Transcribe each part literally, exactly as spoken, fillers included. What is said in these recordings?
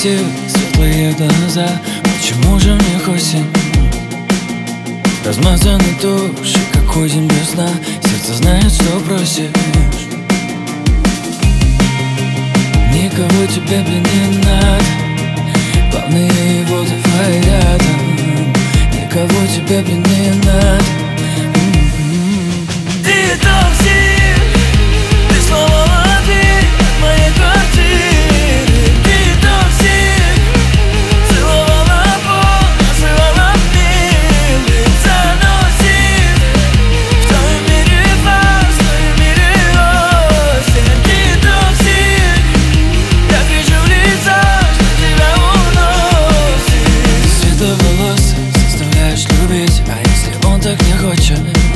красивые светлые глаза. Почему же в них осень? Размазаны души, как осень без сна. Сердце знает, что просишь. Никого тебе, блин, не надо. Плавные воды твои рядом. Никого тебе, блин, не надо. Ты токсик, ты сломала дверь от моей квартиры. Ты токсик, целовала пол, называла милым. Заносит в твоем мире фарс, в твоем мире осень. Ты токсик, я кричу в лицо, что тебя уносит. Светловолосый заставляешь любить, а если он так не хочет?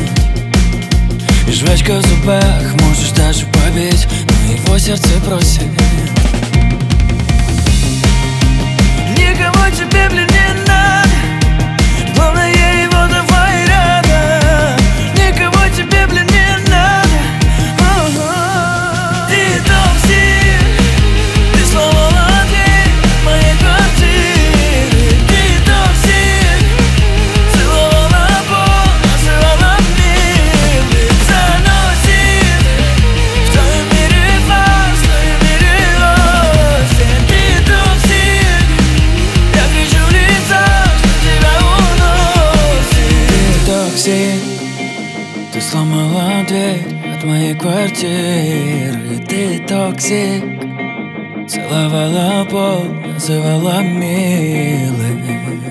И жвачка в зубах, можешь даже побить, но его сердце просит. Никого тебе, блин, не надо. Главное, его давай рядом. Никого тебе, блин, не надо. Ты токсик, ты сломала дверь от моей квартиры. Ты токсик, целовала пол, называла милым. Заносит в твоем мире фарс, в твоем мире осень. Ты токсик, я кричу в лицо, что тебя уносит. Ты токсик, ты сломала дверь от моей квартиры. Ты токсик, целовала пол, называла милым.